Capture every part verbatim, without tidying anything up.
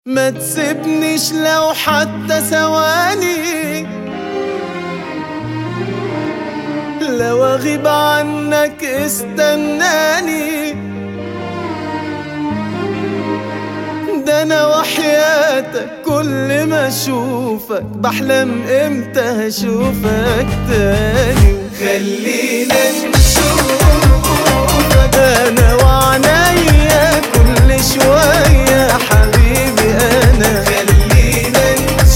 ما تسيبنيش لو حتى ثواني، لو اغيب عنك استناني، ده انا وحياتك كل ما اشوفك بحلم امتى هشوفك تاني. خلينا نشوفك انا وعنيا كل شوية حبيبي انا. خلينا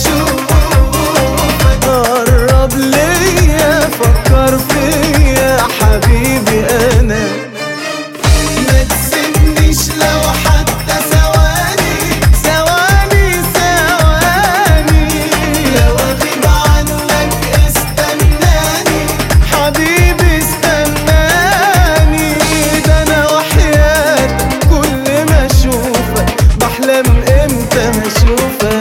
نشوفك قرب ليا فكر فيا حبيبي انا. ما تسيبنيش لو حتى ثواني ثواني ثواني، لو اغيب عنك استناني حبيبي استناني، ده انا وحياتك كل ما اشوفك بحلم امتى هشوفك